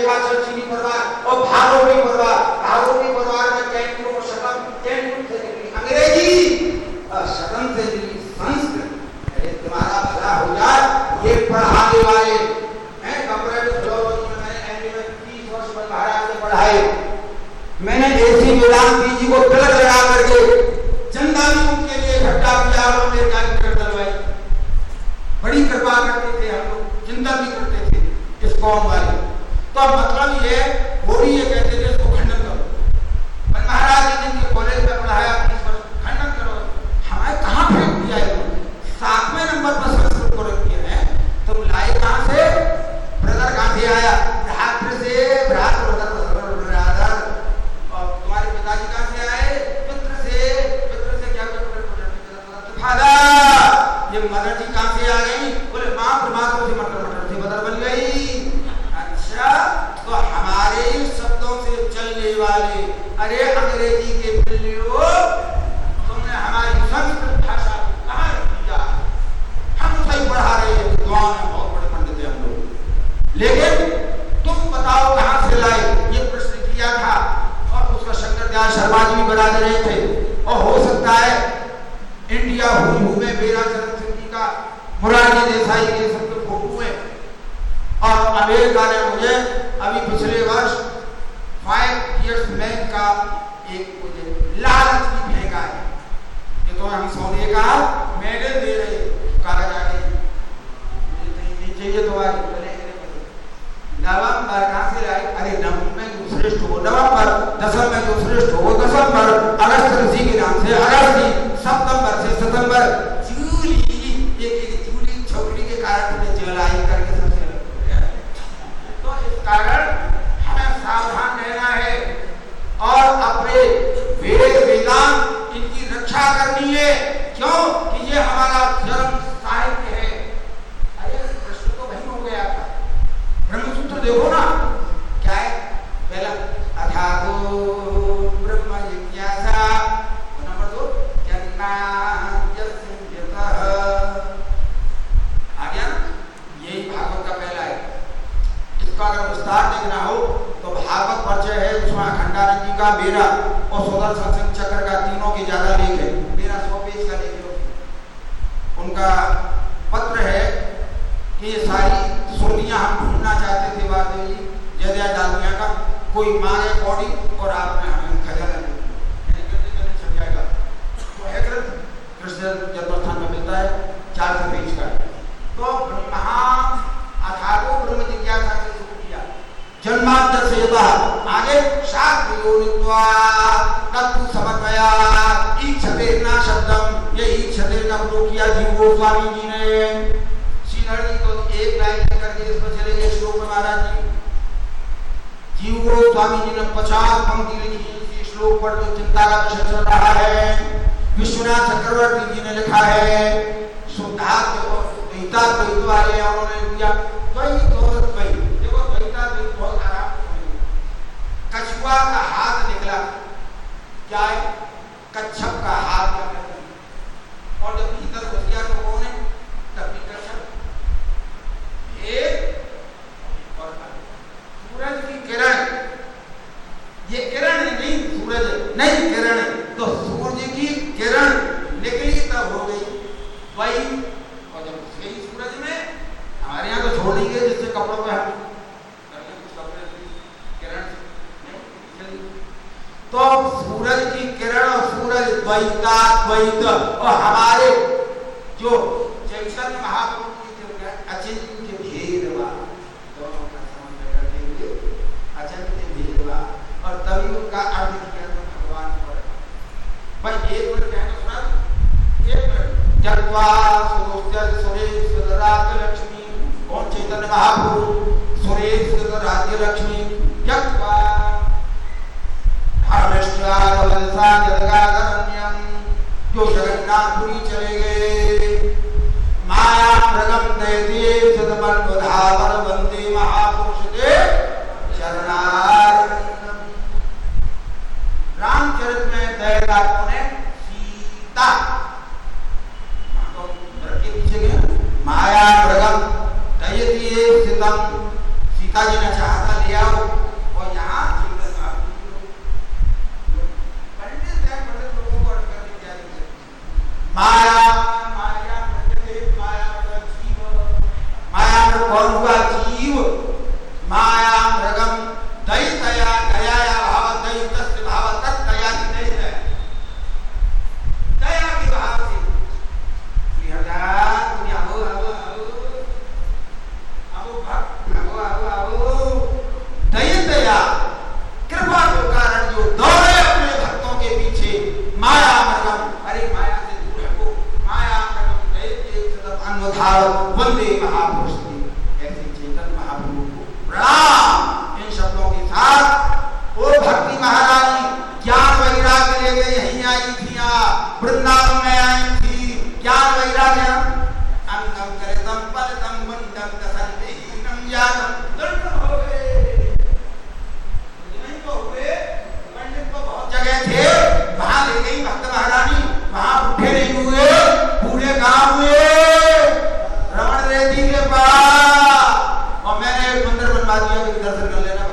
देखा चर्चिनी परिवार और भारोवी परिवार में कैंटू और कैंटू से निकली अंग्रेजी और शतम से निकली संस्कृत। अरे तुम्हारा भला हो जाए, ये पढ़ाने वाले हैं कंपैरेटिव फिलोसॉफी में मैंने एमए में 30 वर्ष में महाराज से पढ़ाए। मैंने एसी वेदांती जी को तिलक लगा करके चंदा भी उनके लिए इकट्ठा किया और मेरे कार्यक्रम चलवाई। बड़ी कृपा करते थे हम लोग, चिंता भी करते थे इस कौम वाले। तो मतलब ये होरी ये कहते थे इसको खंडन करो। महाराज जी जिनके कॉलेज में पढ़ाया 30 वर्ष, खंडन करो। हमें कहाँ फेंक दिया है? 7वें नंबर पर संस्कृत को रख दिया है। तुम लाए कहाँ से? ब्रदर कहाँ से आया? भ्रातृ से, भ्रातृ ब्रदर और तुम्हारे पिताजी कहाँ से आए? पितृ से क्या फादर। ये मदर जी कहाँ से आ गई? बोले माँ परमात्मा से मटर से बदर बन गई। अच्छा, तो हमारे शब्दों से चलने वाले अरे अंग्रेजी के बिल्लियों, तुमने हमारी संस्कृत भाषा को कहाँ रख दिया? हम सही पढ़ा रहे हैं, विद्वान हैं, बहुत बड़े पंडित हैं हम लोग, लेकिन तुम बताओ कहाँ से लाए? ये प्रश्न किया था और उसका शंकर दयाल शर्मा जी भी बना दे रहे थे। और हो सकता है इंडिया हुई में मेरा चरण सिंह जी का, मुरारजी देसाई के सबके फोटो है। और अमेरिका ने मुझे अभी पिछले वर्ष 5 years मैन का एक मुझे लालच की फेंका है कि तो हम सोने का मेडल दे रहे, कागज आ गई, मुझे नहीं चाहिए तुम्हारी। नवंबर कहाँ से लाए? अरे नवंबर में जो श्रेष्ठ हो नवंबर, दिसंबर में जो श्रेष्ठ हो दिसंबर, अगस्त ऋषि के नाम से अगस्त, सितंबर से सितंबर, जूली जूली छोकरी के कारण में जुलाई करके सबसे तो इस कारण हमें सावधान रहना है और अपने वेद वेदांत इनकी रक्षा करनी है। क्यों कि ये हमारा जन्म साहित्य है। अरे प्रश्न तो वही हो गया था, ब्रह्मसूत्र देखो ना क्या है? पहला अथातो ब्रह्म जिज्ञासा, नंबर 2 आ गया ना? यही भागवत का पहला है। इसका अगर विस्तार देखना हो तो भागवत परिचय है, उसमें अखंडानंद जी का, मेरा और सुदर्शन सिंह चक्र का, तीनों की ज्यादा लेख है। मेरा 100 पेज का लेख है। उनका पत्र है कि ये सारी सुर्तियां हम ढूंढना चाहते थे वादेव जी, जय डालमिया का, कोई मांगे कौड़ी और आपने हमें खजाना छप जाएगा। तो है ग्रंथ कृष्ण जन्मस्थान में मिलता है, 400 पेज का। तो ब्रह्मा अथातो ब्रह्म जिज्ञासा से शुरू किया, जन्मांतर से आगे शास्त्र योनित्वा तत्व समन्वया ईक्षते ना शब्दम, ये ईक्षते का प्रयोग किया जीव गोस्वामी जी ने। श्रीधर तो एक लाइन करके इस पर चले गए श्लोक में महाराज जी। जीव गोस्वामी जी ने 50 पंक्ति लिखी इस श्लोक पर, जो चिंता का विषय चल रहा है। विश्वनाथ चक्रवर्ती जी ने लिखा है, शुद्धार्थ द्वैता द्वैत वाले उन्होंने दिया द्वैत और द्वैत। देखो द्वैता द्वैत बहुत आराम से, कछुआ का हाथ निकला, क्या है? कच्छप का हाथ निकला, और जब भीतर घुस गया तो कौन है? तभी कच्छप। और सूरज की किरण, ये किरण नहीं, सूरज नहीं किरण है। तो सूर्य की किरण निकली तब हो गई वही, और जब घुस गई सूरज में, हमारे यहाँ तो छोड़ दी गई जिससे कपड़ों पे हम किरण नहीं। तो सूरज की किरण और सूरज द्वैता द्वैत, और हमारे जो चैतन्य महाप्रभु की अचिंत्य भेदवा, दोनों का समन्वय करते हुए अचिंत्य भेदवा, और तभी उनका अर्थ किया तो भगवान पर। भाई एक मिनट कहना सुना, एक मिनट। जगवा सुरोज सुरेश सुदराज लक्ष्मी, कौन? चैतन्य महाप्रभु। सुरेश सुदराज लक्ष्मी जगवा धर्मेश्वर जगदारण्यम, जो जगन्नाथपुरी चले गए। माया प्रगम दैत्य सदमन्वधावर वंदे महापुरुष दे चरणारविंदम। रामचरित में दैत्यों ने सीता के पीछे गए, माया प्रगम दैत्य स्थितम, सीता जी ने महारानी चाहता ले आओ और यहाँ पंडित लोगों को अटकर के क्या माया माया कौन हुआ? जीव। माया मृगम दैतया दया भाव दैतस्य भाव तत्तया दया दया के भाव से दैतया कृपा के कारण जो दौड़े अपने भक्तों के पीछे माया मृगम, अरे माया से दूर हटो, माया मृगम दैत्य सदम अन्वधार वंदे महापुरुष प्रणाम। इन शब्दों के साथ वो भक्ति महारानी ज्ञान वैराग्य लेके यहीं आई थी, वृंदावन में आई थी। ज्ञान वैराग्य अंगम करितम पलतम वंदम दसंदेहीनम यातम दर्शन हो गए। नहीं तो हुए पंडित को बहुत जगह थे, वहां ले गई भक्त महारानी, वहां बूढ़े नहीं हुए, बूढ़े कहाँ हुए? रमण रेती के पास। और मैंने एक मंदिर बनवा दिया कि दर्शन कर लेना।